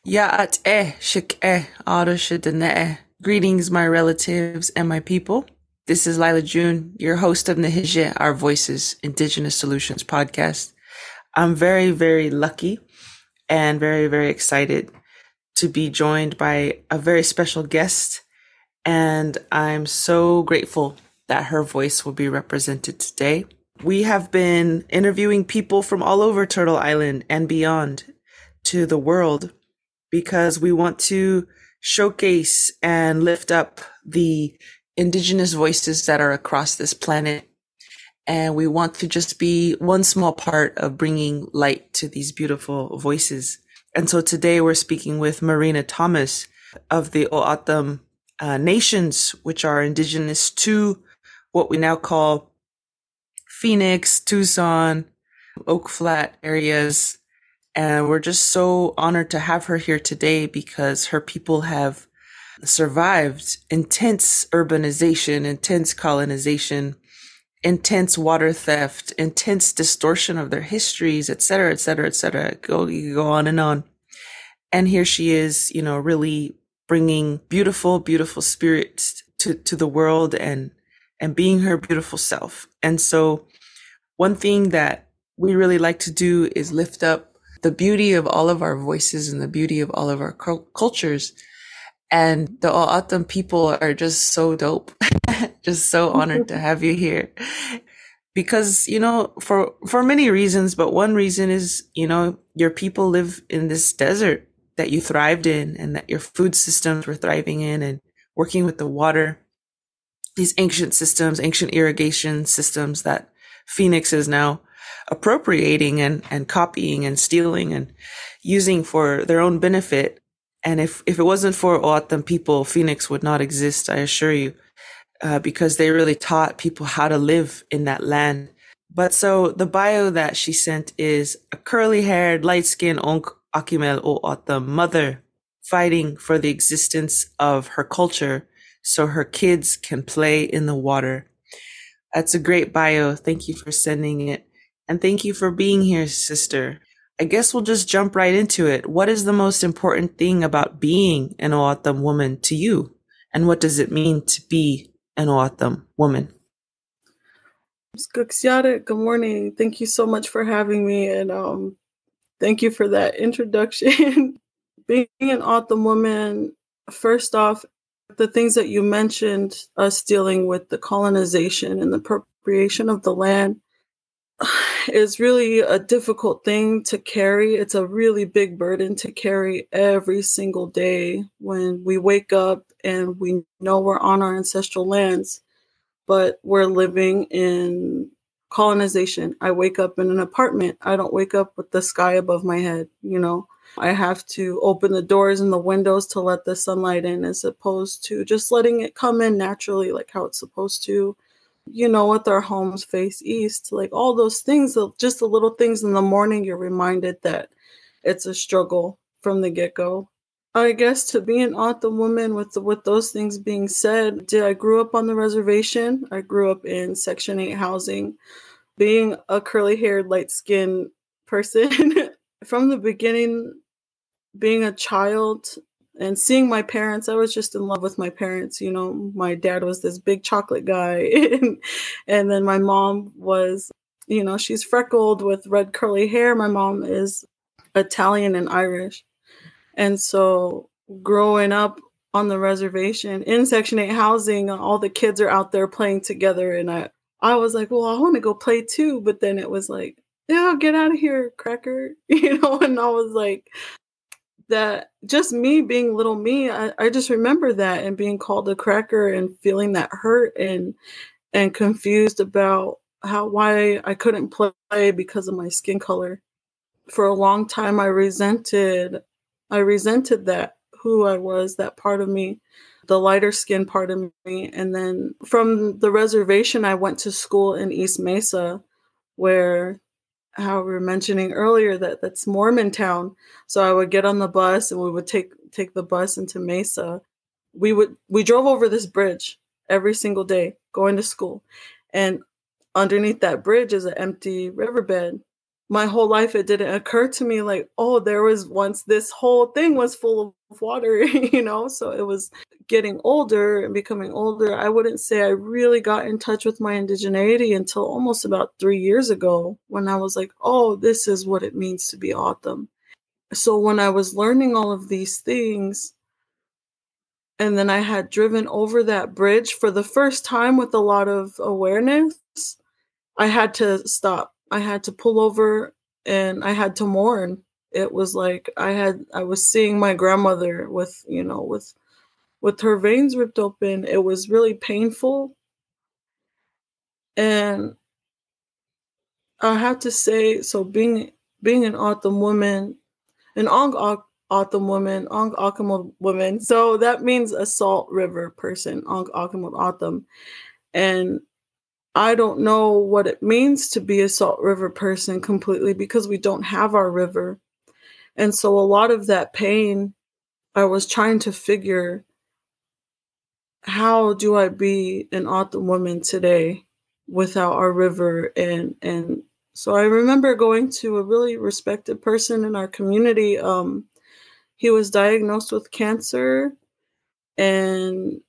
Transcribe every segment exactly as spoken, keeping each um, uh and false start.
Ya'at eh, shik eh, eh. Greetings, my relatives and my people. This is Lila June, your host of Nahije, Our Voices, Indigenous Solutions podcast. I'm very, very lucky and very, very excited to be joined by a very special guest. And I'm so grateful that her voice will be represented today. We have been interviewing people from all over Turtle Island and beyond to the world because we want to showcase and lift up the indigenous voices that are across this planet. And we want to just be one small part of bringing light to these beautiful voices. And so today we're speaking with Marina Thomas of the O'odham uh, nations, which are indigenous to what we now call Phoenix, Tucson, Oak Flat areas. And we're just so honored to have her here today because her people have survived intense urbanization, intense colonization, intense water theft, intense distortion of their histories, et cetera, et cetera, et cetera. Go, you go on and on. And here she is, you know, really bringing beautiful, beautiful spirits to, to the world and, and being her beautiful self. And so one thing that we really like to do is lift up the beauty of all of our voices and the beauty of all of our cultures. And the O'odham people are just so dope. Just so honored to have you here. Because, you know, for, for many reasons, but one reason is, you know, your people live in this desert that you thrived in and that your food systems were thriving in and working with the water. These ancient systems, ancient irrigation systems that Phoenix is now appropriating and, and copying and stealing and using for their own benefit. And if, if it wasn't for O'odham people, Phoenix would not exist, I assure you, uh, because they really taught people how to live in that land. But so the bio that she sent is a curly-haired, light-skinned Onk Akimel O'odham mother fighting for the existence of her culture so her kids can play in the water. That's a great bio. Thank you for sending it. And thank you for being here, sister. I guess we'll just jump right into it. What is the most important thing about being an O'odham woman to you? And what does it mean to be an O'odham woman? Good morning. Thank you so much for having me. And um, thank you for that introduction. Being an O'odham woman, first off, the things that you mentioned, us dealing with the colonization and the appropriation of the land, is really a difficult thing to carry. It's a really big burden to carry every single day when we wake up and we know we're on our ancestral lands, but we're living in colonization. I wake up in an apartment. I don't wake up with the sky above my head, you know. I have to open the doors and the windows to let the sunlight in as opposed to just letting it come in naturally like how it's supposed to. You know, with our homes face east, like all those things, just the little things in the morning, you're reminded that it's a struggle from the get-go. I guess to be an O'odham woman with the, with those things being said, did I grew up on the reservation? I grew up in Section eight housing. Being a curly-haired, light-skinned person from the beginning, being a child and seeing my parents, I was just in love with my parents. You know, my dad was this big chocolate guy. and, and then my mom was, you know, she's freckled with red curly hair. My mom is Italian and Irish. And so growing up on the reservation in Section eight housing, all the kids are out there playing together. And I, I was like, well, I want to go play too. But then it was like, yeah, get out of here, cracker. You know, and I was like, that just me being little me, I, I just remember that and being called a cracker and feeling that hurt and and confused about how why I couldn't play because of my skin color. For a long time, I resented, I resented that who I was, that part of me, the lighter skin part of me. And then from the reservation, I went to school in East Mesa, where how we were mentioning earlier that that's Mormon town. So I would get on the bus and we would take take the bus into Mesa. We would we drove over this bridge every single day going to school. And underneath that bridge is an empty riverbed. my whole life it didn't occur to me like, oh, there was once this whole thing was full of water, you know? So it was getting older and becoming older. I wouldn't say I really got in touch with my indigeneity until almost about three years ago when I was like, oh, this is what it means to be O'odham. So when I was learning all of these things, and then I had driven over that bridge for the first time with a lot of awareness, I had to stop. I had to pull over and I had to mourn. It was like I had I was seeing my grandmother with, you know, with with her veins ripped open. It was really painful. And I have to say, so being being an O'odham woman, an Ong O'odham woman, Ong O'odham woman. So that means a salt river person, Ong O'odham O'odham. And I don't know what it means to be a Salt River person completely because we don't have our river. And so a lot of that pain, I was trying to figure, how do I be an O'odham woman today without our river? And and so I remember going to a really respected person in our community. Um, he was diagnosed with cancer, and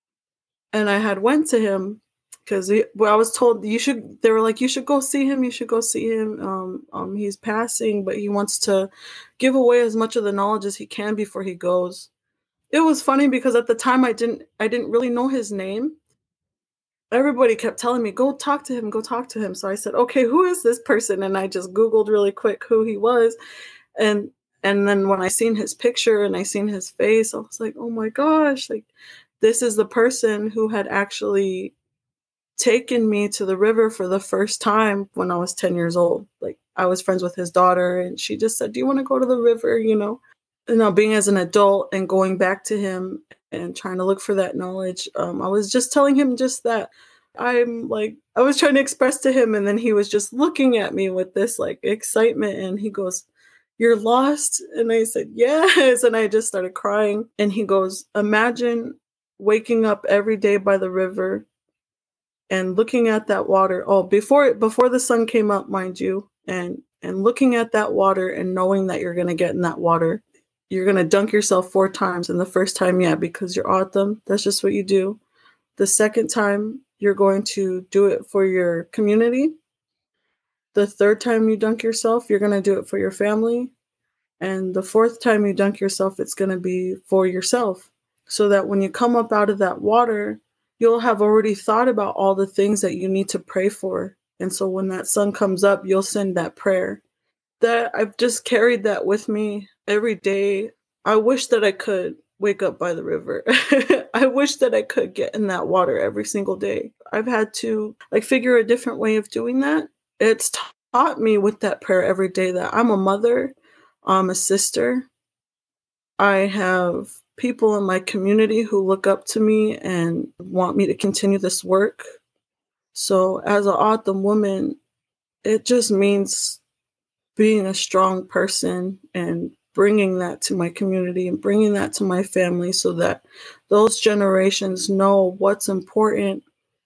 and I had went to him because well, I was told you should. They were like, you should go see him. You should go see him. Um, um, he's passing, but he wants to give away as much of the knowledge as he can before he goes. It was funny because at the time I didn't, I didn't really know his name. Everybody kept telling me, go talk to him, go talk to him. So I said, okay, who is this person? And I just Googled really quick who he was, and and then when I seen his picture and I seen his face, I was like, oh my gosh, like this is the person who had actually taken me to the river for the first time when I was ten years old. Like I was friends with his daughter and she just said, do you want to go to the river? You know, and now being as an adult and going back to him and trying to look for that knowledge. Um, I was just telling him just that I'm like, I was trying to express to him. And then he was just looking at me with this like excitement. And he goes, you're lost? And I said, yes. And I just started crying. And he goes, imagine waking up every day by the river and looking at that water. Oh, before before the sun came up, mind you, and and looking at that water and knowing that you're going to get in that water. You're going to dunk yourself four times. And the first time, yeah, because you're O'odham. That's just what you do. The second time, you're going to do it for your community. The third time you dunk yourself, you're going to do it for your family. And the fourth time you dunk yourself, it's going to be for yourself. So that when you come up out of that water, you'll have already thought about all the things that you need to pray for. And so when that sun comes up, you'll send that prayer. That I've just carried that with me every day. I wish that I could wake up by the river. I wish that I could get in that water every single day. I've had to like figure a different way of doing that. It's taught me with that prayer every day that I'm a mother, I'm a sister. I have people in my community who look up to me and want me to continue this work. So as an O'odham woman, it just means being a strong person and bringing that to my community and bringing that to my family so that those generations know what's important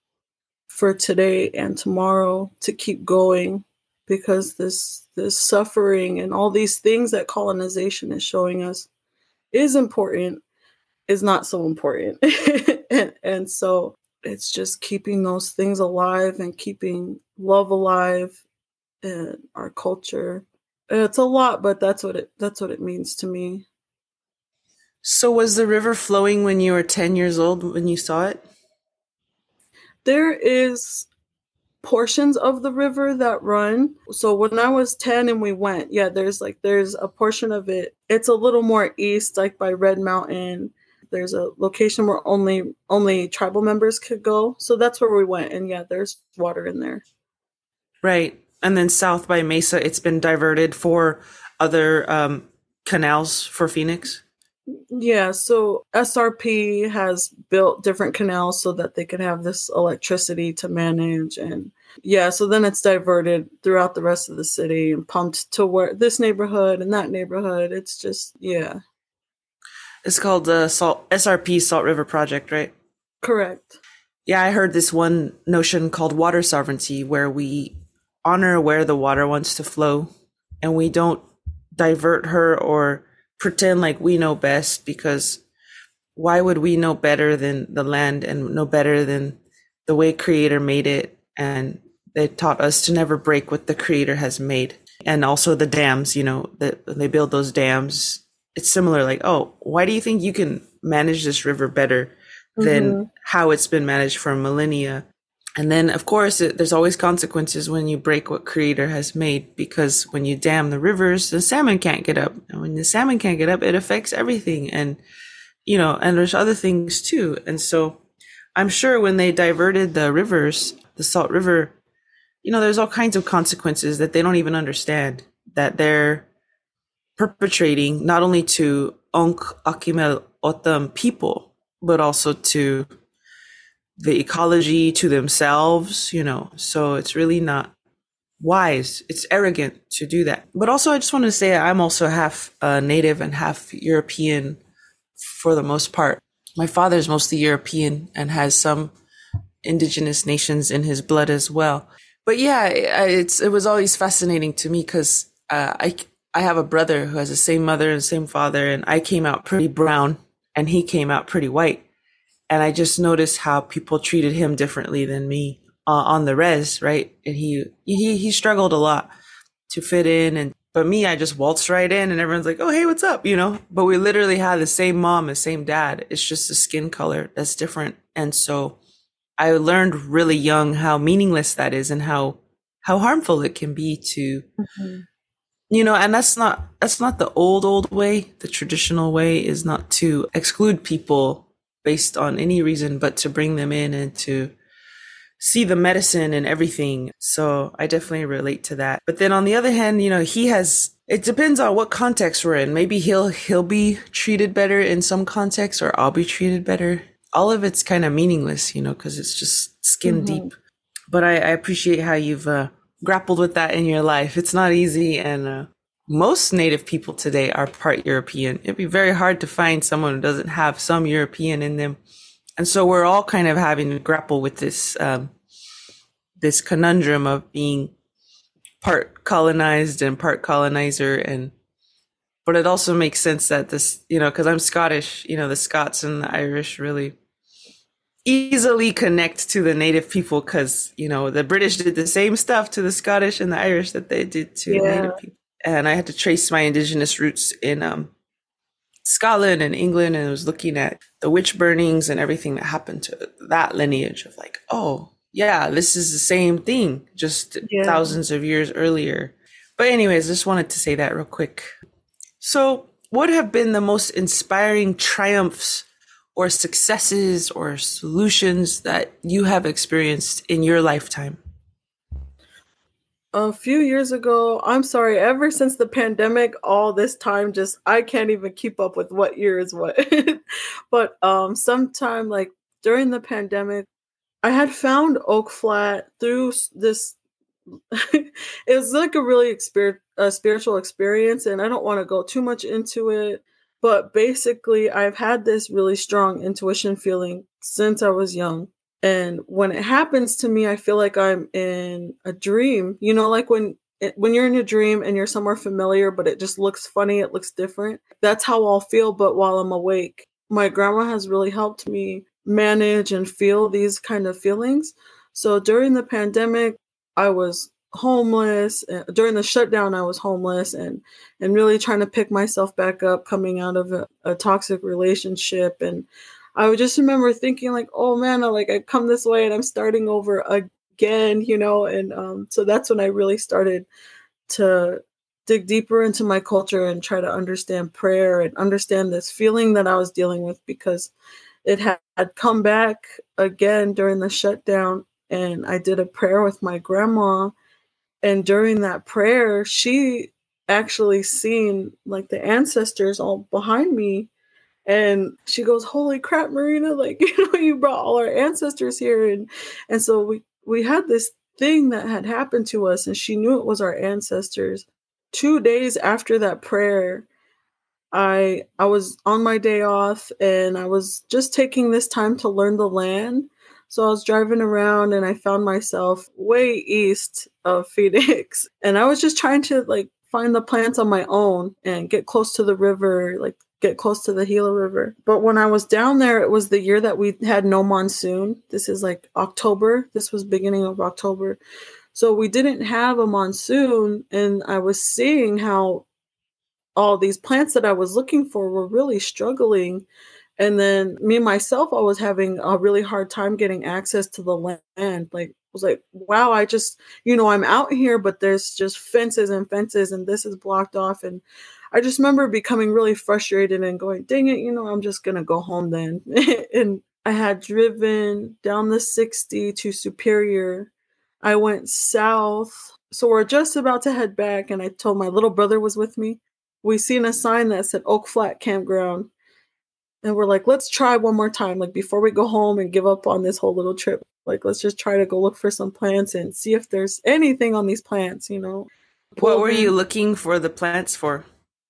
for today and tomorrow to keep going, because this this suffering and all these things that colonization is showing us is important, is not so important. and, and so it's just keeping those things alive and keeping love alive in our culture. It's a lot, but that's what it that's what it means to me. So was the river flowing when you were ten years old when you saw it? There is portions of the river that run. So when I was ten and we went, yeah, there's like there's a portion of it. It's a little more east, like by Red Mountain. There's a location where only only tribal members could go. So that's where we went. And yeah, there's water in there. Right. And then south by Mesa, it's been diverted for other um, canals for Phoenix. Yeah, so S R P has built different canals so that they could have this electricity to manage. And yeah, so then it's diverted throughout the rest of the city and pumped to where this neighborhood and that neighborhood. It's just, yeah. It's called the Salt S R P Salt River Project, right? Correct. Yeah, I heard this one notion called water sovereignty, where we honor where the water wants to flow, and we don't divert her or pretend like we know best, because why would we know better than the land and know better than the way Creator made it? And they taught us to never break what the Creator has made. And also the dams, you know, that they build those dams. It's similar, like, oh, why do you think you can manage this river better than mm-hmm. how it's been managed for millennia? And then, of course, it, there's always consequences when you break what Creator has made, because when you dam the rivers, the salmon can't get up. And when the salmon can't get up, it affects everything. And, you know, and there's other things too. And so I'm sure when they diverted the rivers, the Salt River, you know, there's all kinds of consequences that they don't even understand, that they're perpetrating not only to Onk Akimel Otam people, but also to the ecology, to themselves, you know. So it's really not wise. It's arrogant to do that. But also, I just want to say I'm also half uh, Native and half European for the most part. My father's mostly European and has some indigenous nations in his blood as well. But yeah, it's it was always fascinating to me, because uh, I I have a brother who has the same mother and same father, and I came out pretty brown and he came out pretty white. And I just noticed how people treated him differently than me uh, on the res, right? And he he he struggled a lot to fit in, and but me, I just waltzed right in, and everyone's like, "Oh, hey, what's up?" You know. But we literally had the same mom, the same dad. It's just the skin color that's different, and so I learned really young how meaningless that is, and how how harmful it can be to, mm-hmm. you know. And that's not that's not the old old way. The traditional way is not to exclude people based on any reason, but to bring them in and to see the medicine and everything. So I definitely relate to that. But then on the other hand, you know, he has, it depends on what context we're in. Maybe he'll, he'll be treated better in some context, or I'll be treated better. All of it's kind of meaningless, you know, because it's just skin mm-hmm. deep. But I, I appreciate how you've uh, grappled with that in your life. It's not easy. And uh, most Native people today are part European. It'd be very hard to find someone who doesn't have some European in them. And so we're all kind of having to grapple with this, um, this conundrum of being part colonized and part colonizer. And, but it also makes sense that this, you know, because I'm Scottish, you know, the Scots and the Irish really easily connect to the Native people, because, you know, the British did the same stuff to the Scottish and the Irish that they did to yeah. Native people. And I had to trace my indigenous roots in um, Scotland and England, and I was looking at the witch burnings and everything that happened to that lineage of like, oh, yeah, this is the same thing, just yeah. thousands of years earlier. But anyways, just wanted to say that real quick. So what have been the most inspiring triumphs or successes or solutions that you have experienced in your lifetime? A few years ago, I'm sorry, ever since the pandemic, all this time, just, I can't even keep up with what year is what. But um, sometime like during the pandemic, I had found Oak Flat through this. It was like a really exper- a spiritual experience, and I don't want to go too much into it. But basically, I've had this really strong intuition feeling since I was young. And when it happens to me, I feel like I'm in a dream, you know, like when it, when you're in a dream and you're somewhere familiar, but it just looks funny, it looks different. That's how I'll feel, but while I'm awake. My grandma has really helped me manage and feel these kind of feelings. So during the pandemic, I was homeless. During the shutdown, I was homeless and, and really trying to pick myself back up coming out of a, a toxic relationship. And I would just remember thinking like, oh man, I like I come this way and I'm starting over again, you know? And um, so that's when I really started to dig deeper into my culture and try to understand prayer and understand this feeling that I was dealing with, because it had come back again during the shutdown. And I did a prayer with my grandma. And during that prayer, she actually seen like the ancestors all behind me. And she goes, holy crap, Marina, like, you know, you brought all our ancestors here. And and so we, we had this thing that had happened to us, and she knew it was our ancestors. Two days after that prayer, I I was on my day off, and I was just taking this time to learn the land. So I was driving around and I found myself way east of Phoenix. And I was just trying to like find the plants on my own and get close to the river, like get close to the Gila River. But when I was down there, it was the year that we had no monsoon. This is like October. This was beginning of October. So we didn't have a monsoon. And I was seeing how all these plants that I was looking for were really struggling. And then me myself, I was having a really hard time getting access to the land. Like, I was like, wow, I just, you know, I'm out here, but there's just fences and fences and this is blocked off. And I just remember becoming really frustrated and going, dang it, you know, I'm just going to go home then. And I had driven down the sixty to Superior. I went south. So we're just about to head back. And I told my little brother was with me. We seen a sign that said Oak Flat Campground. And we're like, let's try one more time. Like before we go home and give up on this whole little trip, like, let's just try to go look for some plants and see if there's anything on these plants, you know. What were you looking for the plants for?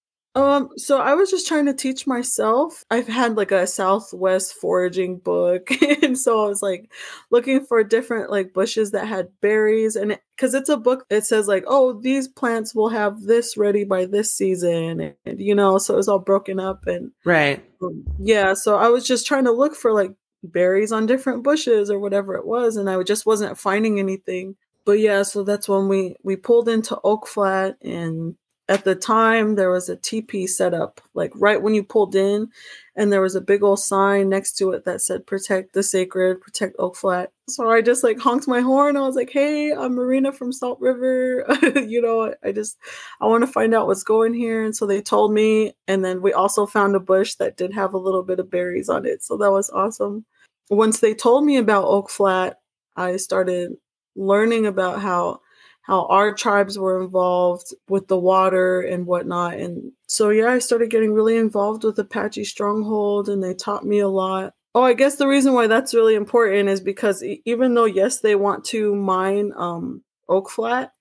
Um, so I was just trying to teach myself. I've had like a Southwest foraging book. And so I was like looking for different like bushes that had berries. And because it, it's a book, it says like, oh, these plants will have this ready by this season. And, and you know, so it was all broken up. And right. Um, yeah. So I was just trying to look for like berries on different bushes or whatever it was. And I just wasn't finding anything. But yeah, so that's when we, we pulled into Oak Flat, and at the time, there was a teepee set up, like right when you pulled in, and there was a big old sign next to it that said, protect the sacred, protect Oak Flat. So I just like honked my horn. I was like, hey, I'm Marina from Salt River. you know, I just, I want to find out what's going here. And so they told me, and then we also found a bush that did have a little bit of berries on it. So that was awesome. Once they told me about Oak Flat, I started learning about how how our tribes were involved with the water and whatnot. And so, yeah, I started getting really involved with Apache Stronghold, and they taught me a lot. Oh, I guess the reason why that's really important is because even though, yes, they want to mine um, Oak Flat,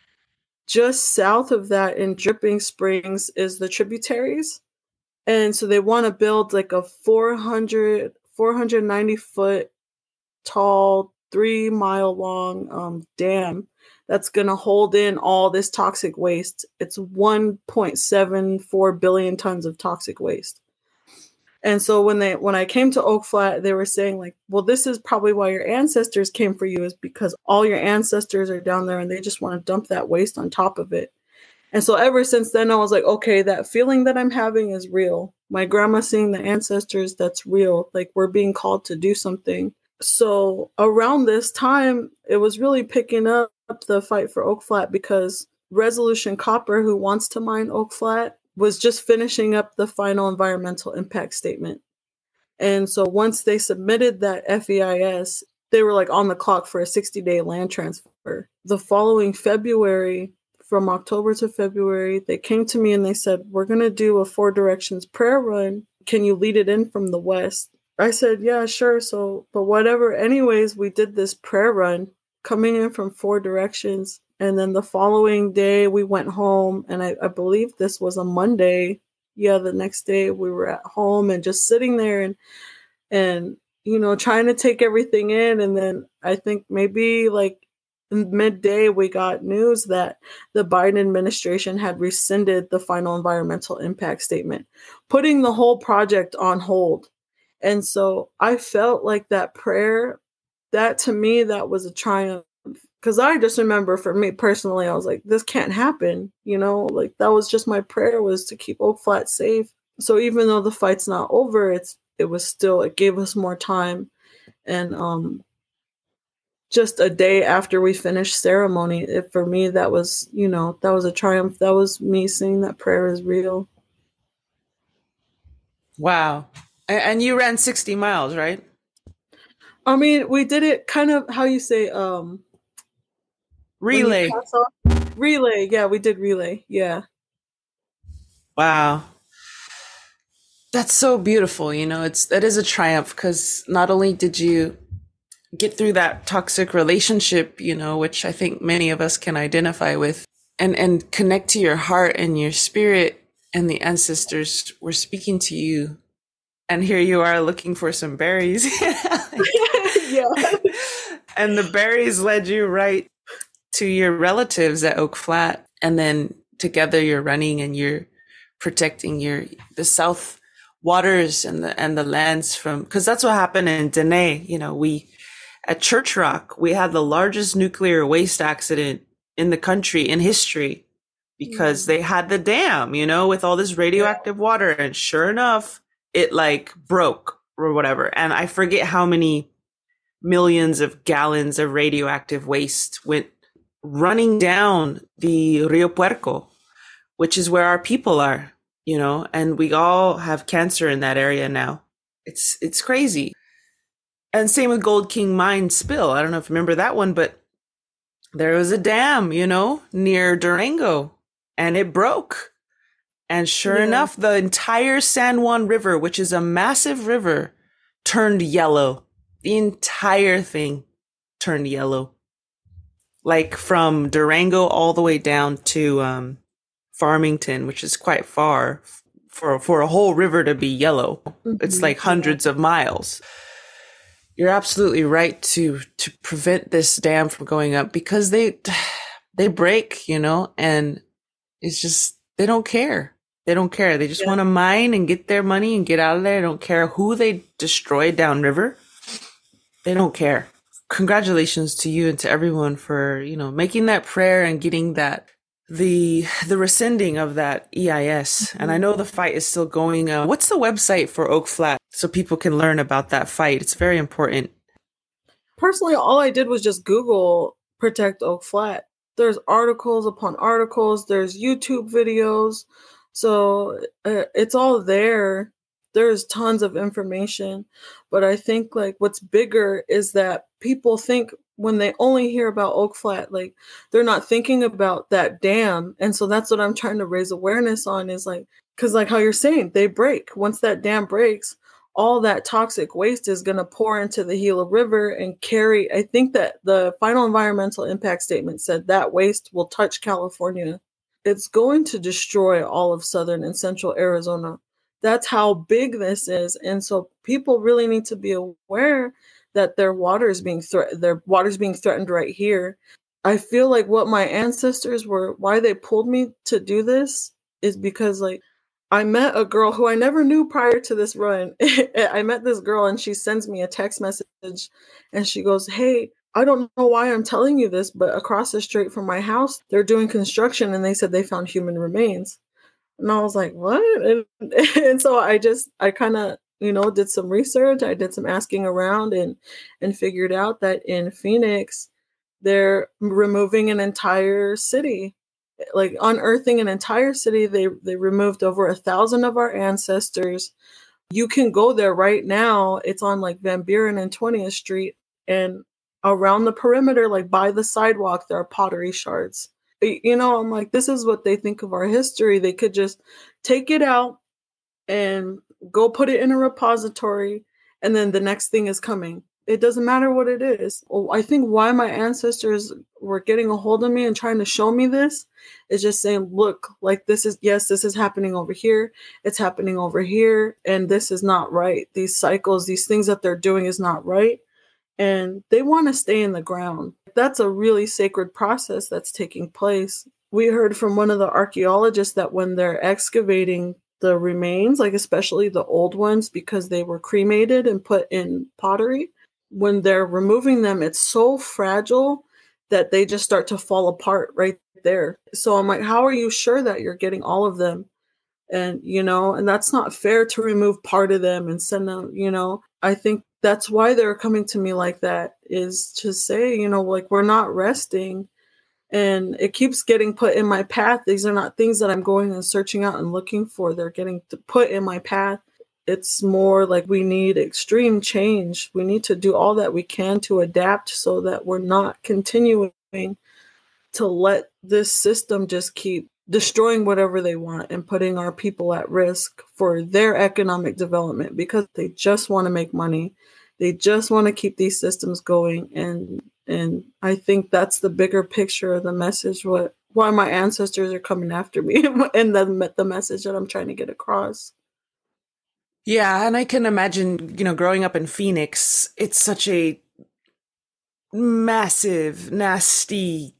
just south of that in Dripping Springs is the tributaries. And so they want to build like a four hundred, four hundred ninety foot tall, three mile long um, dam that's going to hold in all this toxic waste. It's one point seven four billion tons of toxic waste. And so when they when I came to Oak Flat, they were saying like, well, this is probably why your ancestors came for you, is because all your ancestors are down there and they just want to dump that waste on top of it. And so ever since then, I was like, okay, that feeling that I'm having is real. My grandma seeing the ancestors, that's real. Like, we're being called to do something. So around this time, it was really picking up the fight for Oak Flat, because Resolution Copper, who wants to mine Oak Flat, was just finishing up the final environmental impact statement. And so once they submitted that F E I S, they were like on the clock for a sixty day land transfer. The following February, from October to February, they came to me and they said, we're going to do a Four Directions prayer run. Can you lead it in from the west? I said, yeah, sure. So, but whatever. Anyways, we did this prayer run coming in from Four Directions. And then the following day we went home, and I, I believe this was a Monday. Yeah, the next day we were at home and just sitting there and, and, you know, trying to take everything in. And then I think maybe like midday we got news that the Biden administration had rescinded the final environmental impact statement, putting the whole project on hold. And so I felt like that prayer, that to me, that was a triumph. Because I just remember, for me personally, I was like, this can't happen. You know, like that was just my prayer, was to keep Oak Flat safe. So even though the fight's not over, it's it was still, it gave us more time. And um, just a day after we finished ceremony, it, for me, that was, you know, that was a triumph. That was me seeing that prayer is real. Wow. And you ran sixty miles, right? I mean, we did it kind of, how you say, um, relay. Relay. Yeah, we did relay. Yeah. Wow. That's so beautiful. You know, it's, that is a triumph, because not only did you get through that toxic relationship, you know, which I think many of us can identify with, and, and connect to your heart and your spirit, and the ancestors were speaking to you. And here you are looking for some berries. Yeah. And the berries led you right to your relatives at Oak Flat. And then together you're running and you're protecting your the South waters and the and the lands from, because that's what happened in Dene. You know, we at Church Rock, we had the largest nuclear waste accident in the country in history because mm. they had the dam, you know, with all this radioactive water. And sure enough, it like broke or whatever. And I forget how many millions of gallons of radioactive waste went running down the Rio Puerco, which is where our people are, you know, and we all have cancer in that area now. It's, it's crazy. And same with Gold King mine spill. I don't know if you remember that one, but there was a dam, you know, near Durango and it broke. And sure yeah. enough, the entire San Juan River, which is a massive river, turned yellow. The entire thing turned yellow. Like from Durango all the way down to um, Farmington, which is quite far for, for a whole river to be yellow. Mm-hmm. It's like hundreds of miles. You're absolutely right to to prevent this dam from going up because they they break, you know, and it's just they don't care. They don't care. They just yeah. want to mine and get their money and get out of there. They don't care who they destroy downriver. They don't care. Congratulations to you and to everyone for, you know, making that prayer and getting that the the rescinding of that E I S. Mm-hmm. And I know the fight is still going. Uh, what's the website for Oak Flat so people can learn about that fight? It's very important. Personally, all I did was just Google Protect Oak Flat. There's articles upon articles. There's YouTube videos. So uh, it's all there. There's tons of information. But I think like what's bigger is that people think when they only hear about Oak Flat, like they're not thinking about that dam. And so that's what I'm trying to raise awareness on is like, because like how you're saying, they break. Once that dam breaks, all that toxic waste is going to pour into the Gila River and carry. I think that the final environmental impact statement said that waste will touch California. It's going to destroy all of southern and central Arizona. That's how big this is. And so people really need to be aware that their water is being thre- their water is being threatened right here. I feel like what my ancestors were, why they pulled me to do this is because like I met a girl who I never knew prior to this run. I met this girl and she sends me a text message and she goes, "Hey, I don't know why I'm telling you this, but across the street from my house, they're doing construction and they said they found human remains." And I was like, what? And, and so I just, I kind of, you know, did some research. I did some asking around and, and figured out that in Phoenix, they're removing an entire city, like unearthing an entire city. They, they removed over a thousand of our ancestors. You can go there right now. It's on like Van Buren and twentieth Street. And around the perimeter, like by the sidewalk, there are pottery shards. You know, I'm like, this is what they think of our history. They could just take it out and go put it in a repository, and then the next thing is coming. It doesn't matter what it is. I think why my ancestors were getting a hold of me and trying to show me this is just saying, look, like this is, yes, this is happening over here. It's happening over here. And this is not right. These cycles, these things that they're doing is not right. And they want to stay in the ground. That's a really sacred process that's taking place. We heard from one of the archaeologists that when they're excavating the remains, like especially the old ones, because they were cremated and put in pottery, when they're removing them, it's so fragile that they just start to fall apart right there. So I'm like, how are you sure that you're getting all of them? And, you know, and that's not fair to remove part of them and send them, you know. I think that's why they're coming to me like that, is to say, you know, like we're not resting. And it keeps getting put in my path. These are not things that I'm going and searching out and looking for. They're getting put in my path. It's more like we need extreme change. We need to do all that we can to adapt so that we're not continuing to let this system just keep destroying whatever they want and putting our people at risk for their economic development because they just want to make money. They just want to keep these systems going. And and I think that's the bigger picture of the message, what why my ancestors are coming after me and the, the message that I'm trying to get across. Yeah, and I can imagine, you know, growing up in Phoenix, it's such a massive, nasty.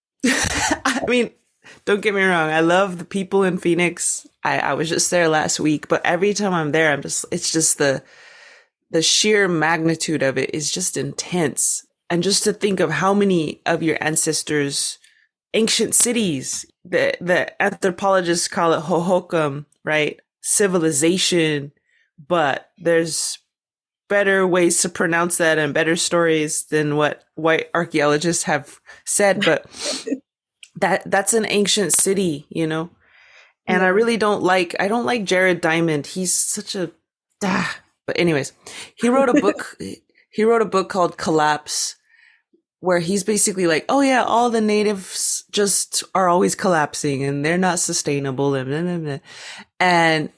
I mean, don't get me wrong. I love the people in Phoenix. I, I was just there last week, but every time I'm there, I'm just, it's just the, the sheer magnitude of it is just intense. And just to think of how many of your ancestors' ancient cities, the, the anthropologists call it Hohokam, right? Civilization, but there's better ways to pronounce that and better stories than what white archaeologists have said. But that that's an ancient city, you know? And yeah. I really don't like, I don't like Jared Diamond. He's such a, ah. But anyways, he wrote a book, he wrote a book called Collapse, where he's basically like, oh yeah, all the natives just are always collapsing and they're not sustainable. And, blah, blah, blah. and,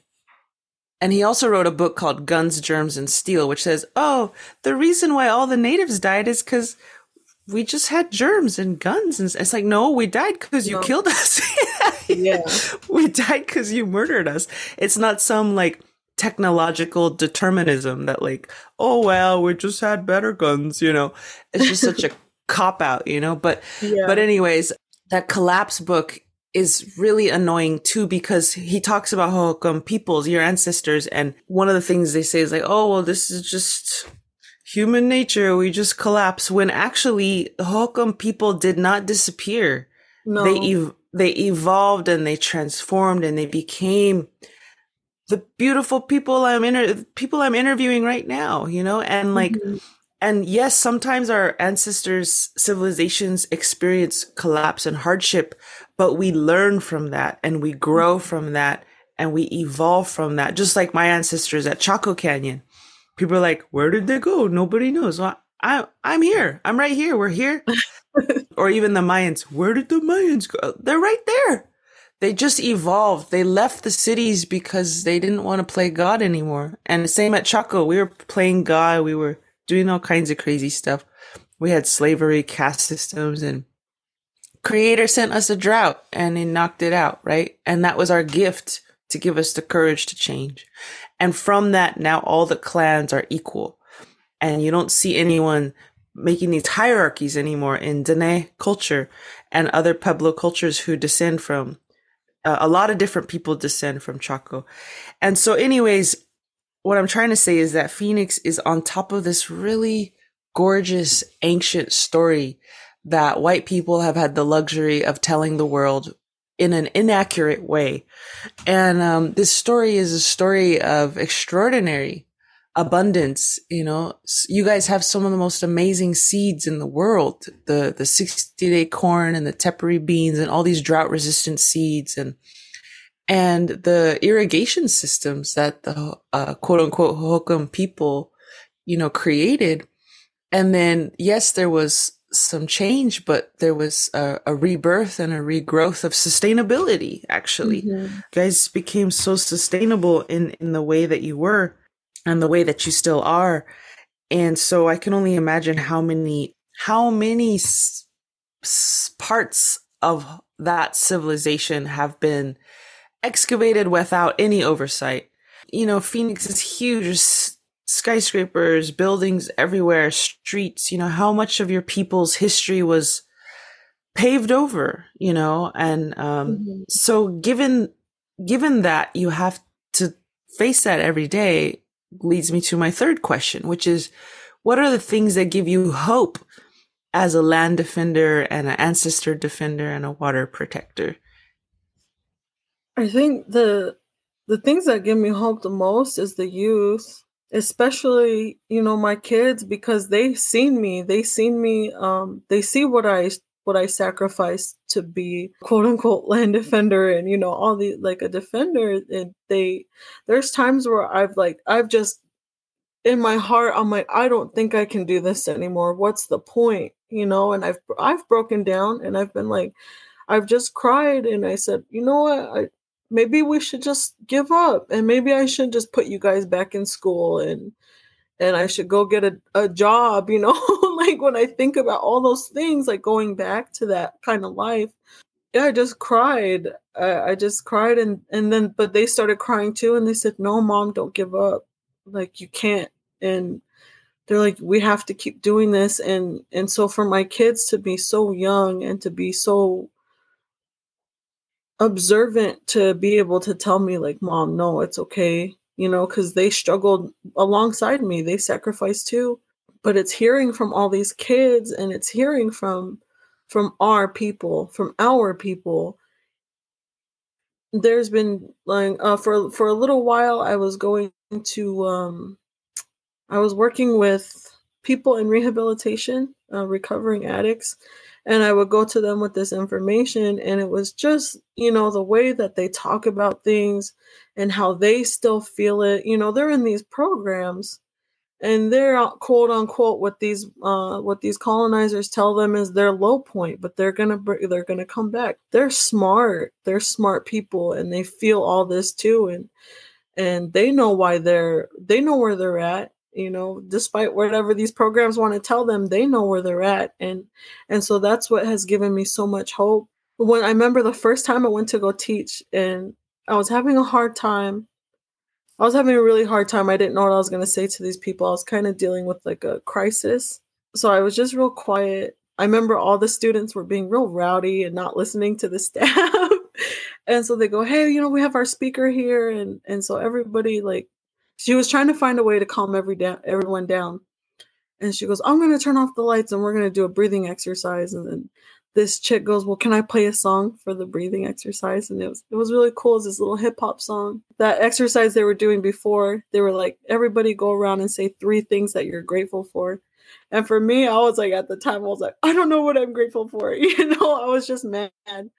and he also wrote a book called Guns, Germs, and Steel, which says, oh, the reason why all the natives died is because we just had germs and guns. And it's like, no, we died because you no. killed us. Yeah. We died because you murdered us. It's not some like technological determinism that like, oh, well, we just had better guns, you know. It's just such a cop out, you know. But, yeah. but anyways, that Collapse book is really annoying too, because he talks about Hohokam peoples, your ancestors. And one of the things they say is like, oh, well, this is just human nature. We just collapse, when actually the Hohokam people did not disappear. No. They, ev- they evolved and they transformed and they became the beautiful people I'm inter- people I'm interviewing right now, you know, and like, mm-hmm. and yes, sometimes our ancestors' civilizations experience collapse and hardship, but we learn from that and we grow from that and we evolve from that. Just like my ancestors at Chaco Canyon. People are like, where did they go? Nobody knows. Well, I, I'm here. I'm right here. We're here. Or even the Mayans. Where did the Mayans go? They're right there. They just evolved. They left the cities because they didn't want to play God anymore. And the same at Chaco. We were playing God. We were doing all kinds of crazy stuff. We had slavery, caste systems, and Creator sent us a drought and he knocked it out, right? And that was our gift to give us the courage to change. And from that, now all the clans are equal. And you don't see anyone making these hierarchies anymore in Dene culture and other Pueblo cultures who descend from, uh, a lot of different people descend from Chaco. And so anyways, what I'm trying to say is that Phoenix is on top of this really gorgeous ancient story that white people have had the luxury of telling the world in an inaccurate way. And um, this story is a story of extraordinary abundance. You know, you guys have some of the most amazing seeds in the world, the the sixty-day corn and the tepary beans and all these drought resistant seeds, and and the irrigation systems that the uh, quote unquote Hohokam people, you know, created. And then, yes, there was some change, but there was a, a rebirth and a regrowth of sustainability, actually. Mm-hmm. You guys became so sustainable in, in the way that you were and the way that you still are. And so I can only imagine how many, how many s- s- parts of that civilization have been excavated without any oversight. You know, Phoenix is huge. Skyscrapers, buildings everywhere, streets, you know, how much of your people's history was paved over, you know, and um, mm-hmm. so given, given that you have to face that every day leads me to my third question, which is, what are the things that give you hope as a land defender and an ancestor defender and a water protector? I think the, the things that give me hope the most is the youth. Especially, you know, my kids, because they've seen me, they seen me, um, they see what I, what I sacrificed to be quote unquote land defender and, you know, all the, like a defender. And they, there's times where I've like, I've just in my heart, I'm like, I don't think I can do this anymore. What's the point? You know, and I've, I've broken down and I've been like, I've just cried and I said, you know what? I, maybe we should just give up and maybe I should just put you guys back in school and and I should go get a, a job, you know, like when I think about all those things, like going back to that kind of life. Yeah, I just cried. I, I just cried and, and then, but they started crying too. And they said, no, Mom, don't give up. Like you can't. And they're like, we have to keep doing this. And, and so for my kids to be so young and to be so observant, to be able to tell me like, Mom, no, it's okay. You know, cause they struggled alongside me. They sacrificed too. But it's hearing from all these kids, and it's hearing from, from our people, from our people. There's been like, uh, for, for a little while, I was going to, um, I was working with people in rehabilitation, uh, recovering addicts, and I would go to them with this information, and it was just, you know, the way that they talk about things and how they still feel it. You know, they're in these programs, and they're uh, quote unquote what these uh, what these colonizers tell them is their low point, but they're gonna they're gonna come back. They're smart. They're smart people, and they feel all this too, and and they know why they're they know where they're at. You know, despite whatever these programs want to tell them, they know where they're at, and and so that's what has given me so much hope. When I remember the first time I went to go teach, and I was having a hard time. I was having a really hard time. I didn't know what I was going to say to these people. I was kind of dealing with like a crisis. So I was just real quiet. I remember all the students were being real rowdy and not listening to the staff. And so they go, hey, you know, we have our speaker here. And, and so everybody, like, she was trying to find a way to calm every da- everyone down. And she goes, I'm going to turn off the lights and we're going to do a breathing exercise. And then this chick goes, well, can I play a song for the breathing exercise? And it was it was really cool. It's this little hip hop song. That exercise they were doing before, they were like, everybody go around and say three things that you're grateful for. And for me, I was like, at the time, I was like, I don't know what I'm grateful for. You know, I was just mad.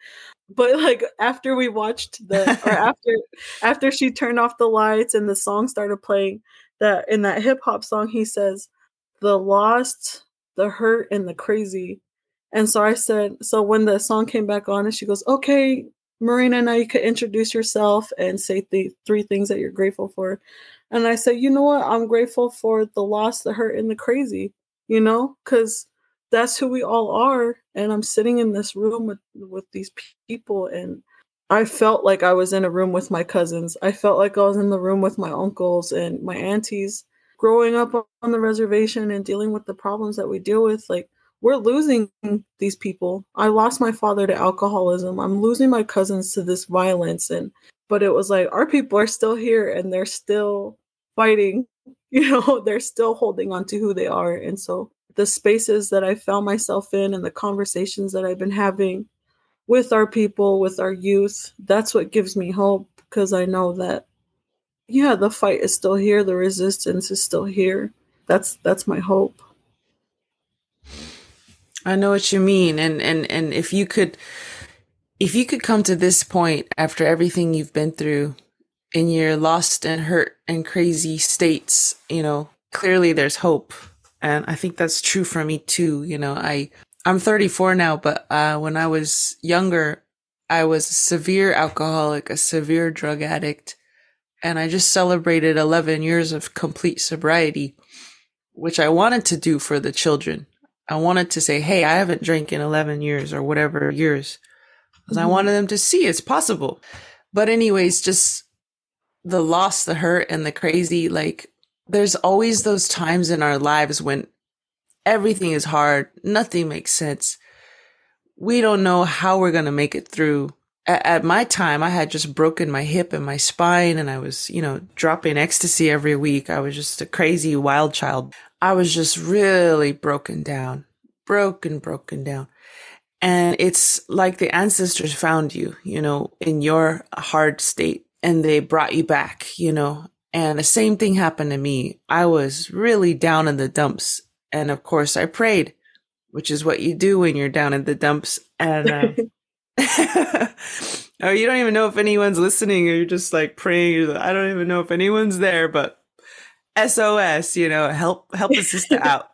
But like after we watched the, or after after she turned off the lights and the song started playing, that in that hip hop song, he says, the lost, the hurt, and the crazy. And so I said, so when the song came back on, and she goes, okay, Marina, now you could introduce yourself and say the three things that you're grateful for. And I said, you know what? I'm grateful for the lost, the hurt, and the crazy, you know, because that's who we all are. And I'm sitting in this room with, with these people, and I felt like I was in a room with my cousins. I felt like I was in the room with my uncles and my aunties. Growing up on the reservation and dealing with the problems that we deal with, like, we're losing these people. I lost my father to alcoholism. I'm losing my cousins to this violence. And, but it was like, our people are still here and they're still fighting, you know, they're still holding on to who they are. And so the spaces that I found myself in and the conversations that I've been having with our people, with our youth, that's what gives me hope, because I know that, yeah, the fight is still here. The resistance is still here. That's, that's my hope. I know what you mean. And, and, and if you could, if you could come to this point after everything you've been through in your lost and hurt and crazy states, you know, clearly there's hope. And I think that's true for me too. You know, I, I'm thirty-four now, but, uh, when I was younger, I was a severe alcoholic, a severe drug addict. And I just celebrated eleven years of complete sobriety, which I wanted to do for the children. I wanted to say, hey, I haven't drank in eleven years or whatever years, because mm-hmm. I wanted them to see it's possible. But anyways, just the loss, the hurt, and the crazy, like, there's always those times in our lives when everything is hard. Nothing makes sense. We don't know how we're going to make it through. At, at my time, I had just broken my hip and my spine, and I was, you know, dropping ecstasy every week. I was just a crazy wild child. I was just really broken down, broken, broken down. And it's like the ancestors found you, you know, in your hard state, and they brought you back, you know. And the same thing happened to me. I was really down in the dumps. And of course I prayed, which is what you do when you're down in the dumps. And, uh, or you don't even know if anyone's listening, or you're just like praying. You're like, I don't even know if anyone's there, but S O S, you know, help, help a sister out.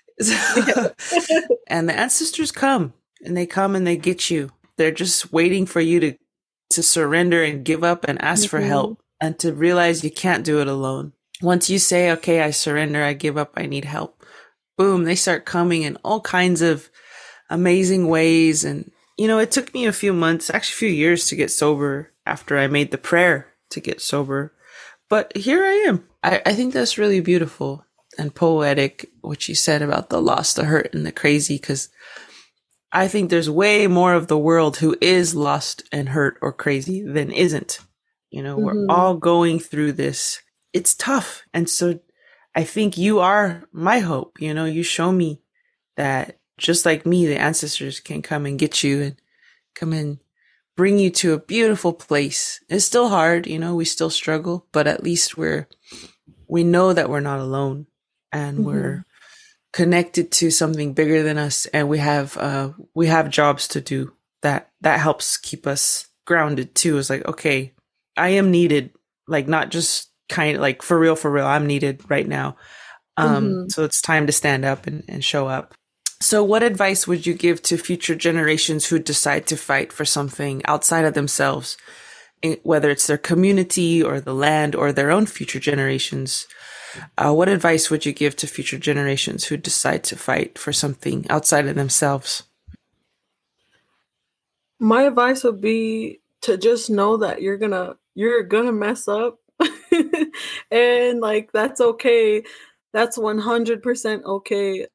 And the ancestors come, and they come and they get you. They're just waiting for you to, to surrender and give up and ask mm-hmm. for help, and to realize you can't do it alone. Once you say, okay, I surrender, I give up, I need help, boom, they start coming in all kinds of amazing ways. And, you know, it took me a few months, actually a few years to get sober after I made the prayer to get sober. But here I am. I, I think that's really beautiful. and poetic what you said about the lost, the hurt, and the crazy, because I think there's way more of the world who is lost and hurt or crazy than isn't. You know, mm-hmm. We're all going through this. It's tough. And so I think you are my hope. You know, you show me that just like me, the ancestors can come and get you and come and bring you to a beautiful place. It's still hard. You know, we still struggle, but at least we're, we know that we're not alone, and mm-hmm. we're connected to something bigger than us, and we have uh we have jobs to do that that helps keep us grounded too. It's like, okay, I am needed, like not just kind of like for real for real I'm needed right now. um mm-hmm. So it's time to stand up and, and show up. So what advice would you give to future generations who decide to fight for something outside of themselves, whether it's their community or the land or their own future generations? Uh, what advice would you give to future generations who decide to fight for something outside of themselves? My advice would be to just know that you're gonna you're gonna mess up, and like that's okay. That's one hundred percent okay.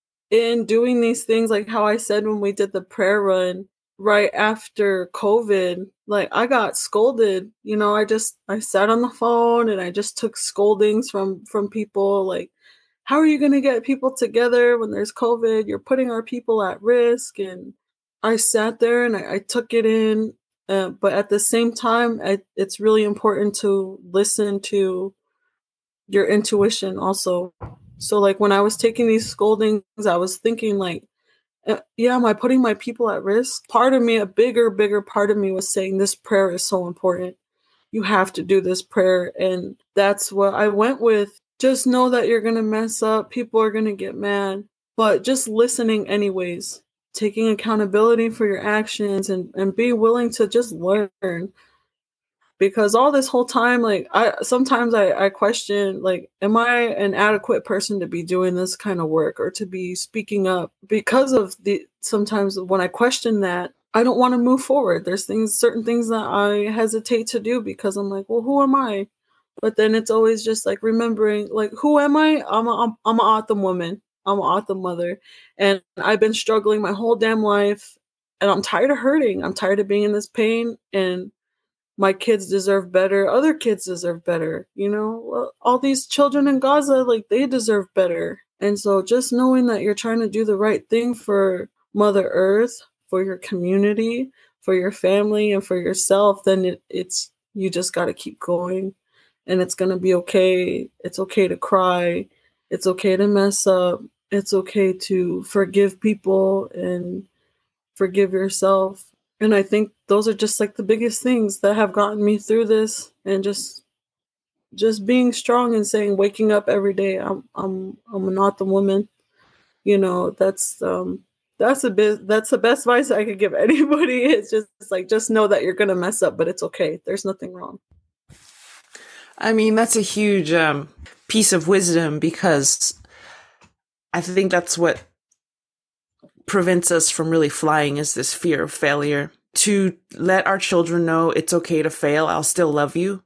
In doing these things, like how I said when we did the prayer run right after COVID, like I got scolded. You know, I just I sat on the phone and I just took scoldings from from people like, how are you going to get people together when there's COVID? You're putting our people at risk. And I sat there and I, I took it in. Uh, but at the same time, I, it's really important to listen to your intuition also. So like when I was taking these scoldings, I was thinking like, uh, yeah, am I putting my people at risk? Part of me, a bigger, bigger part of me was saying this prayer is so important. You have to do this prayer. And that's what I went with. Just know that you're going to mess up. People are going to get mad. But just listening anyways. Taking accountability for your actions and, and be willing to just learn. Because all this whole time, like, I sometimes I, I question, like, am I an adequate person to be doing this kind of work or to be speaking up? Because of the, sometimes when I question that, I don't want to move forward. There's things, certain things that I hesitate to do because I'm like, well, who am I? But then it's always just like remembering, like, who am I? I'm a, I'm, I'm an O'odham woman. I'm an O'odham mother. And I've been struggling my whole damn life. And I'm tired of hurting. I'm tired of being in this pain. And my kids deserve better. Other kids deserve better. You know, all these children in Gaza, like, they deserve better. And so just knowing that you're trying to do the right thing for Mother Earth, for your community, for your family, and for yourself, then it, it's, you just got to keep going. And it's going to be okay. It's okay to cry. It's okay to mess up. It's okay to forgive people and forgive yourself. And I think those are just like the biggest things that have gotten me through this, and just just being strong and saying, waking up every day, I'm I'm I'm not the woman. You know, that's um that's a bit that's the best advice I could give anybody. It's just it's like, just know that you're gonna mess up, but it's okay. There's nothing wrong. I mean, that's a huge um, piece of wisdom, because I think that's what prevents us from really flying, is this fear of failure. To let our children know it's okay to fail, I'll still love you,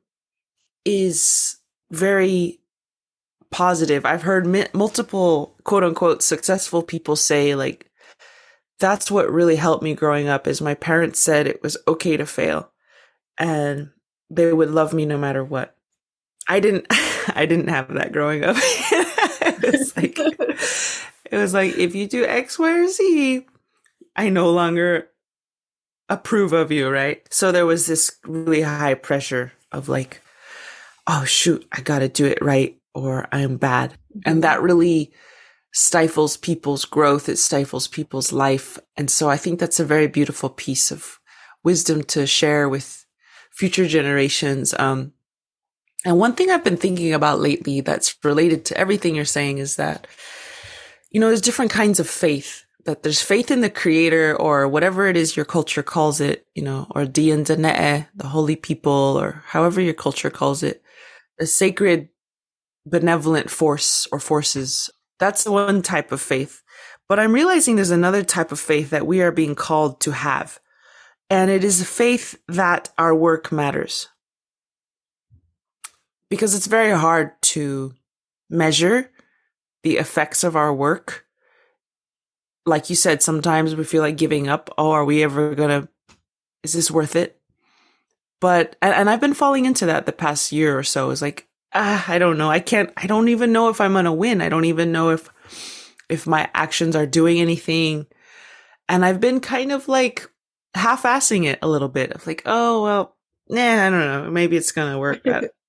is very positive. I've heard mi- multiple quote unquote successful people say, like, that's what really helped me growing up, is my parents said it was okay to fail and they would love me no matter what. I didn't, I didn't have that growing up. It was like, it was like, if you do X, Y, or Z, I no longer approve of you, right? So there was this really high pressure of like, oh shoot, I gotta do it right or I'm bad. Mm-hmm. And that really stifles people's growth. It stifles people's life. And so I think that's a very beautiful piece of wisdom to share with future generations. Um, and one thing I've been thinking about lately that's related to everything you're saying is that, you know, there's different kinds of faith. That there's faith in the creator, or whatever it is your culture calls it, you know, or Dian Danae, the holy people, or however your culture calls it, a sacred, benevolent force or forces. That's the one type of faith. But I'm realizing there's another type of faith that we are being called to have. And it is a faith that our work matters. Because it's very hard to measure the effects of our work. Like you said, sometimes we feel like giving up. Oh, are we ever gonna, is this worth it? But, and, and I've been falling into that the past year or so. It's like, ah, I don't know. I can't, I don't even know if I'm gonna win. I don't even know if, if my actions are doing anything. And I've been kind of like half-assing it a little bit of like, oh, well, nah, I don't know. Maybe it's gonna work.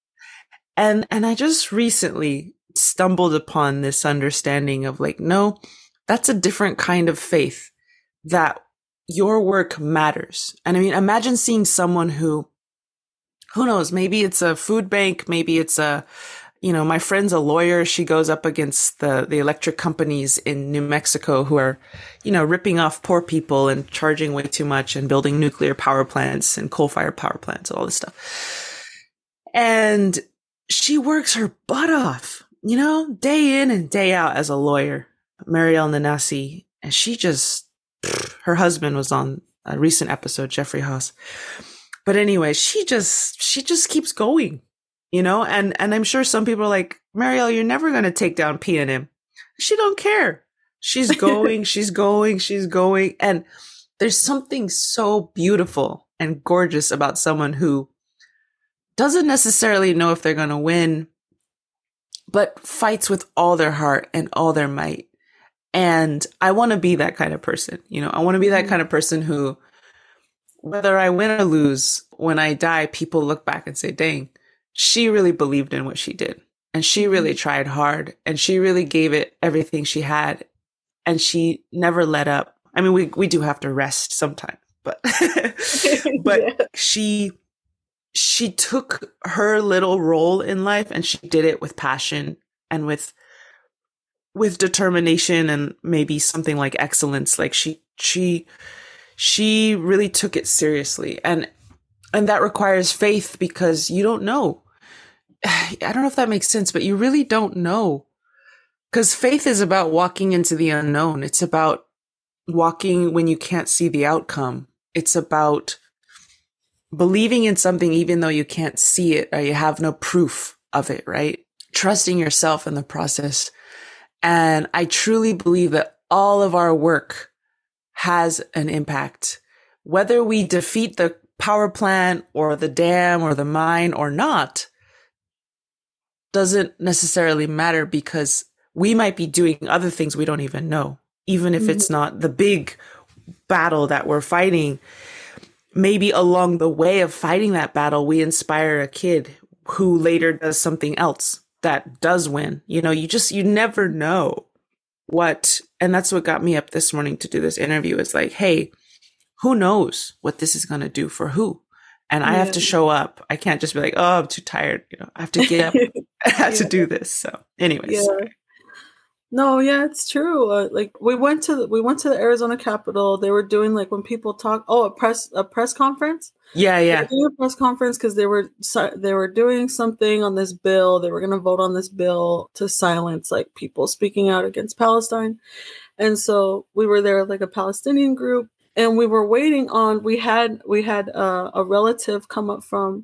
and, and I just recently stumbled upon this understanding of like, no, that's a different kind of faith, that your work matters. And I mean, imagine seeing someone who, who knows, maybe it's a food bank, maybe it's a, you know, my friend's a lawyer. She goes up against the, the electric companies in New Mexico who are, you know, ripping off poor people and charging way too much and building nuclear power plants and coal-fired power plants and all this stuff. And she works her butt off, you know, day in and day out as a lawyer, Marielle Nanasi. And she just, her husband was on a recent episode, Jeffrey Haas. But anyway, she just, she just keeps going, you know, and, and I'm sure some people are like, Marielle, you're never going to take down P and M. She don't care. She's going, she's going, she's going. And there's something so beautiful and gorgeous about someone who doesn't necessarily know if they're going to win, but fights with all their heart and all their might. And I want to be that kind of person. You know, I want to be that kind of person who, whether I win or lose, when I die, people look back and say, dang, she really believed in what she did. And she really tried hard. And she really gave it everything she had. And she never let up. I mean, we, we do have to rest sometimes, but, but yeah. she, she took her little role in life and she did it with passion and with, with determination and maybe something like excellence. Like she, she, she really took it seriously. And, and that requires faith because you don't know. I don't know if that makes sense, but you really don't know. Because faith is about walking into the unknown. It's about walking when you can't see the outcome. It's about believing in something even though you can't see it or you have no proof of it, right? Trusting yourself in the process. And I truly believe that all of our work has an impact. Whether we defeat the power plant or the dam or the mine or not, doesn't necessarily matter because we might be doing other things we don't even know. Even if mm-hmm. it's not the big battle that we're fighting, maybe along the way of fighting that battle, we inspire a kid who later does something else that does win. You know, you just, you never know what, and that's what got me up this morning to do this interview is like, hey, who knows what this is going to do for who? And I yeah. have to show up. I can't just be like, oh, I'm too tired. You know, I have to get up. I have yeah. to do this. So anyways. Yeah. No, yeah, it's true. Uh, like we went to the, we went to the Arizona Capitol. They were doing like when people talk. Oh, a press a press conference. Yeah, yeah. They were doing a press conference because they were they were doing something on this bill. They were going to vote on this bill to silence like people speaking out against Palestine. And so we were there like a Palestinian group, and we were waiting on. We had we had uh, a relative come up from.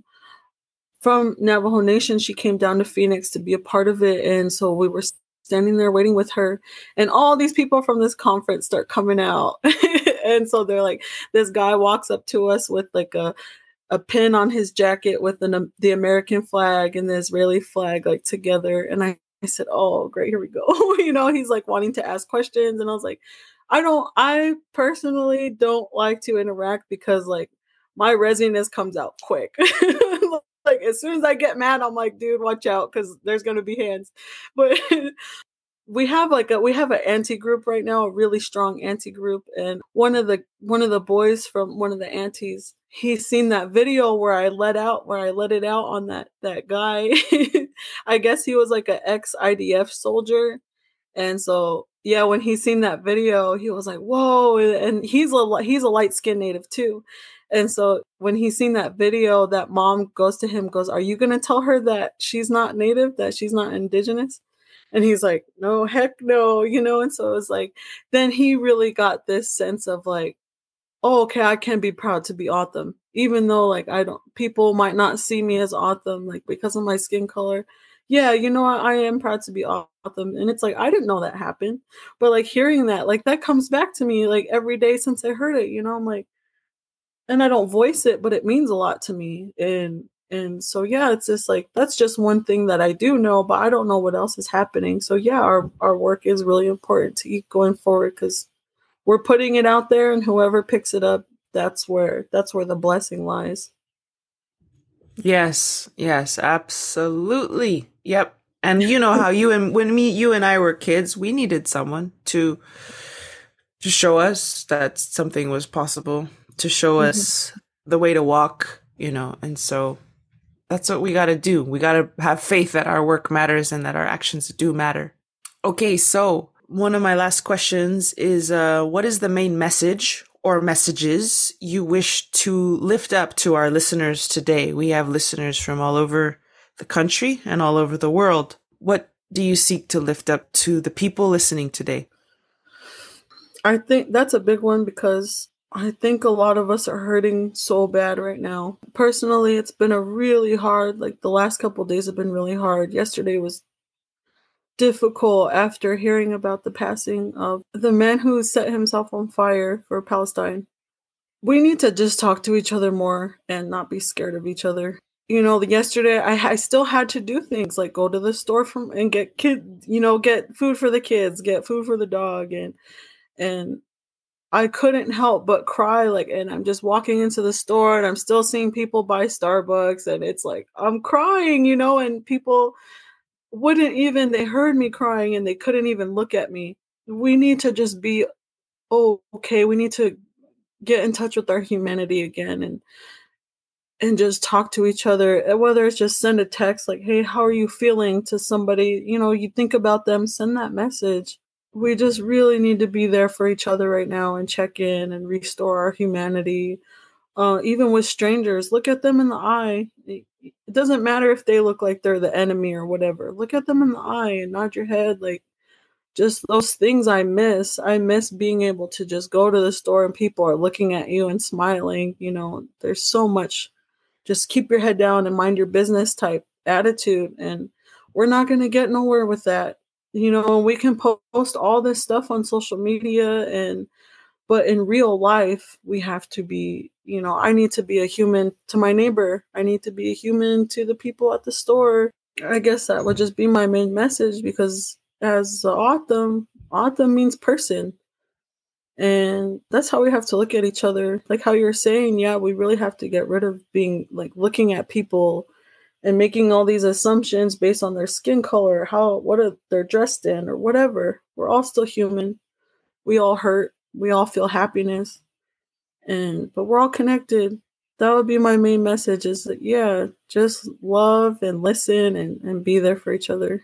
From Navajo Nation. She came down to Phoenix to be a part of it, and so we were standing there waiting with her, and all these people from this conference start coming out. And so they're like, this guy walks up to us with like a a pin on his jacket with an, um, the American flag and the Israeli flag like together. And I, I said, oh, great, here we go. You know, he's like wanting to ask questions, and I was like, I don't, I personally don't like to interact because like my resiness comes out quick. Like as soon as I get mad, I'm like, dude, watch out, because there's gonna be hands. But we have like a we have an auntie group right now, a really strong auntie group, and one of the one of the boys from one of the aunties, he's seen that video where I let out where I let it out on that that guy. I guess he was like an ex I D F soldier, and so yeah, when he seen that video, he was like, whoa, and he's a he's a light skinned native too. And so when he seen that video, that mom goes to him, goes, are you going to tell her that she's not native, that she's not indigenous? And he's like, no, heck no, you know? And so it was like, then he really got this sense of like, oh, okay, I can be proud to be O'odham, even though like I don't, people might not see me as O'odham, like because of my skin color. yeah, you know, I, I am proud to be Autumn. And it's like, I didn't know that happened. But like hearing that, like that comes back to me like every day since I heard it, you know, I'm like, and I don't voice it, but it means a lot to me. And and so yeah, it's just like that's just one thing that I do know, but I don't know what else is happening. So yeah, our our work is really important to keep going forward because we're putting it out there, and whoever picks it up, that's where that's where the blessing lies. Yes, yes, absolutely. Yep. And you know how you and when me, you and I were kids, we needed someone to to show us that something was possible, to show Mm-hmm. us the way to walk, you know. And so that's what we got to do. We got to have faith that our work matters and that our actions do matter. Okay, so one of my last questions is uh, what is the main message or messages you wish to lift up to our listeners today? We have listeners from all over the country and all over the world. What do you seek to lift up to the people listening today? I think that's a big one because I think a lot of us are hurting so bad right now. Personally, it's been a really hard, like the last couple of days have been really hard. Yesterday was difficult after hearing about the passing of the man who set himself on fire for Palestine. We need to just talk to each other more and not be scared of each other. You know, yesterday I, I still had to do things like go to the store from and get kid, you know, get food for the kids, get food for the dog, and and I couldn't help but cry. Like, and I'm just walking into the store and I'm still seeing people buy Starbucks, and it's like I'm crying, you know, and people wouldn't even, they heard me crying and they couldn't even look at me. We need to just be, oh, okay, we need to get in touch with our humanity again and and just talk to each other, whether it's just send a text like, hey, how are you feeling, to somebody, you know, you think about them, send that message. We just really need to be there for each other right now and check in and restore our humanity. Uh, even with strangers, look at them in the eye. It doesn't matter if they look like they're the enemy or whatever. Look at them in the eye and nod your head. Like, just those things I miss. I miss being able to just go to the store and people are looking at you and smiling. You know, there's so much just keep your head down and mind your business type attitude. And we're not going to get nowhere with that. You know, we can post all this stuff on social media, and but in real life, we have to be, you know, I need to be a human to my neighbor. I need to be a human to the people at the store. I guess that would just be my main message, because as autumn, autumn means person. And that's how we have to look at each other. Like how you're saying, yeah, we really have to get rid of being like looking at people and making all these assumptions based on their skin color, how, what are they're dressed in or whatever. We're all still human. We all hurt. We all feel happiness. And, but we're all connected. That would be my main message, is that, yeah, just love and listen and, and be there for each other.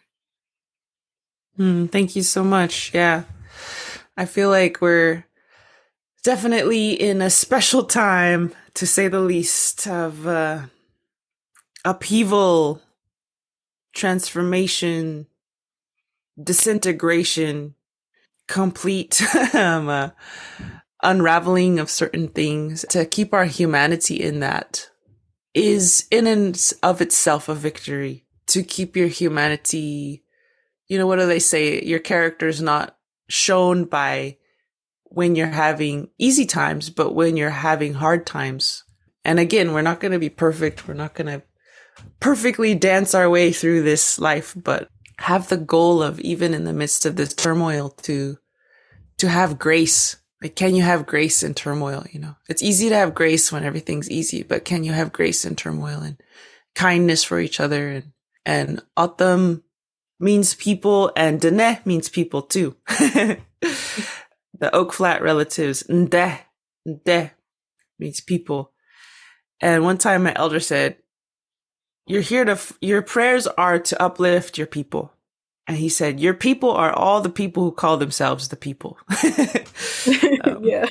Mm, thank you so much. Yeah. I feel like we're definitely in a special time, to say the least, of uh, upheaval, transformation, disintegration, complete um, uh, unraveling of certain things. To keep our humanity in that is in and of itself a victory. To keep your humanity, you know, what do they say? Your character is not shown by when you're having easy times, but when you're having hard times. And again, we're not going to be perfect. We're not going to perfectly dance our way through this life, but have the goal of, even in the midst of this turmoil, to, to have grace. Like, can you have grace in turmoil? You know, it's easy to have grace when everything's easy, but can you have grace in turmoil and kindness for each other? And, and autumn means people, and Dene means people too. The Oak Flat relatives, Nde, Nde means people. And one time my elder said, you're here to, f- your prayers are to uplift your people. And he said, your people are all the people who call themselves the people. um, Yeah.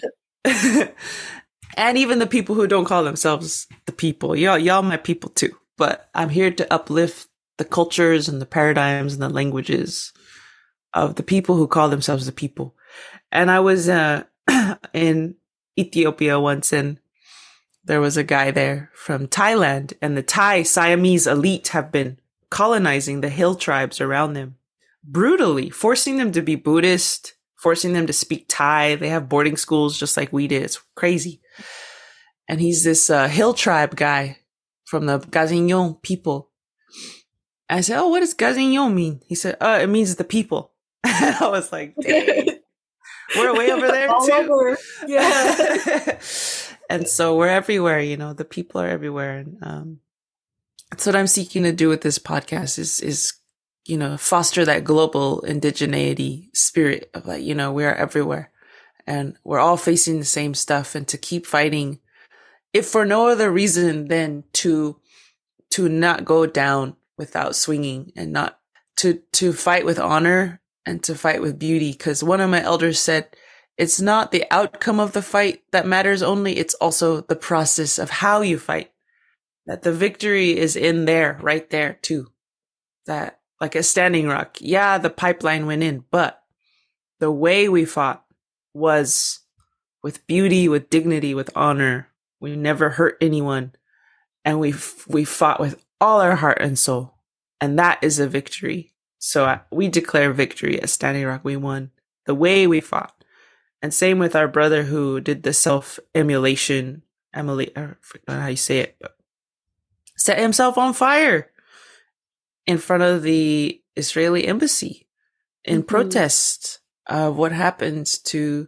And even the people who don't call themselves the people. Y'all, y'all my people too. But I'm here to uplift the cultures and the paradigms and the languages of the people who call themselves the people. And I was uh, in Ethiopia once, and there was a guy there from Thailand, and the Thai Siamese elite have been colonizing the hill tribes around them brutally, forcing them to be Buddhist, forcing them to speak Thai. They have boarding schools just like we did. It's crazy. And he's this uh, hill tribe guy from the Gazignon people. And I said, oh, what does Gazignon mean? He said, uh, it means the people. And I was like, dang, we're way over there All too. Over. Yeah. And so we're everywhere, you know, the people are everywhere. And um, that's what I'm seeking to do with this podcast is, is, you know, foster that global indigeneity spirit of like, you know, we're everywhere and we're all facing the same stuff, and to keep fighting, if for no other reason than to, to not go down without swinging, and not to, to fight with honor and to fight with beauty. Cause one of my elders said, it's not the outcome of the fight that matters only. It's also the process of how you fight. That the victory is in there, right there too. That like a Standing Rock. Yeah, the pipeline went in, but the way we fought was with beauty, with dignity, with honor. We never hurt anyone. And we we fought with all our heart and soul. And that is a victory. So uh, we declare victory at Standing Rock. We won the way we fought. And same with our brother who did the self-emulation, emulate, I forgot how you say it, but set himself on fire in front of the Israeli embassy in mm-hmm. protest of what happened to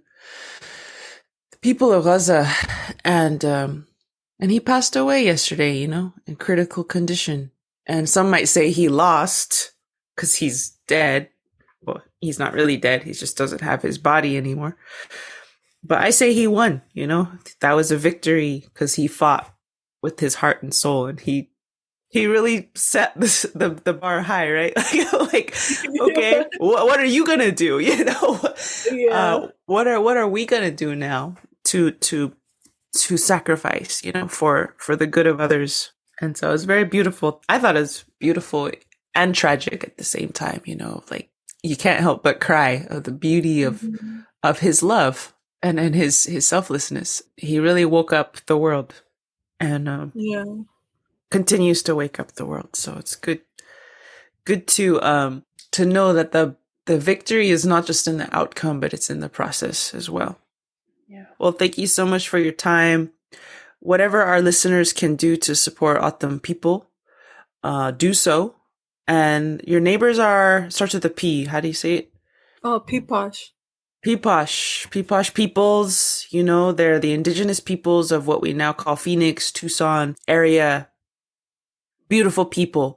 the people of Gaza. And, um, and he passed away yesterday, you know, in critical condition. And some might say he lost because he's dead. Well, he's not really dead. He just doesn't have his body anymore. But I say he won, you know, that was a victory because he fought with his heart and soul, and he, he really set this, the, the bar high, right? Like, okay, what, what are you going to do? You know, yeah. uh, what are, what are we going to do now to, to, to sacrifice, you know, for, for the good of others? And so it was very beautiful. I thought it was beautiful and tragic at the same time, you know, like, you can't help but cry of the beauty of mm-hmm. of his love and, and his, his selflessness. He really woke up the world, and um, yeah, continues to wake up the world. So it's good good to um to know that the the victory is not just in the outcome, but it's in the process as well. Yeah. Well, thank you so much for your time. Whatever our listeners can do to support O'odham people, uh, do so. And your neighbors are, starts with a P. How do you say it? Oh, Peeposh. Peeposh. Peeposh peoples, you know, they're the indigenous peoples of what we now call Phoenix, Tucson area. Beautiful people.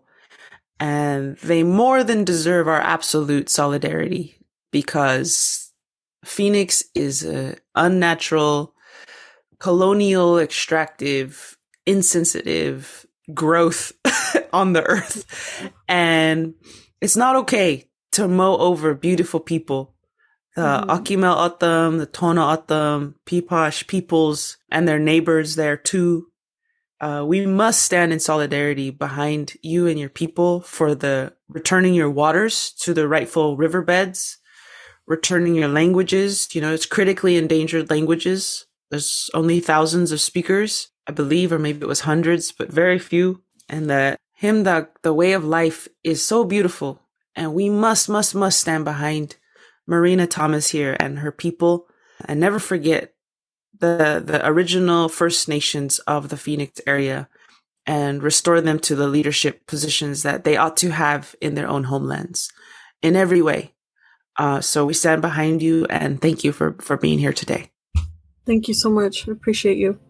And they more than deserve our absolute solidarity, because Phoenix is an unnatural, colonial, extractive, insensitive growth on the earth, and it's not okay to mow over beautiful people. The mm-hmm. Akimel O'odham, the Tona O'odham, Peeposh peoples, and their neighbors there too. Uh, we must stand in solidarity behind you and your people for the returning your waters to the rightful riverbeds, returning your languages. You know, it's critically endangered languages. There's only thousands of speakers, I believe, or maybe it was hundreds, but very few. And the hymn, the, the way of life is so beautiful. And we must, must, must stand behind Marina Thomas here and her people, and never forget the, the original First Nations of the Phoenix area, and restore them to the leadership positions that they ought to have in their own homelands in every way. Uh, so we stand behind you, and thank you for, for being here today. Thank you so much. I appreciate you.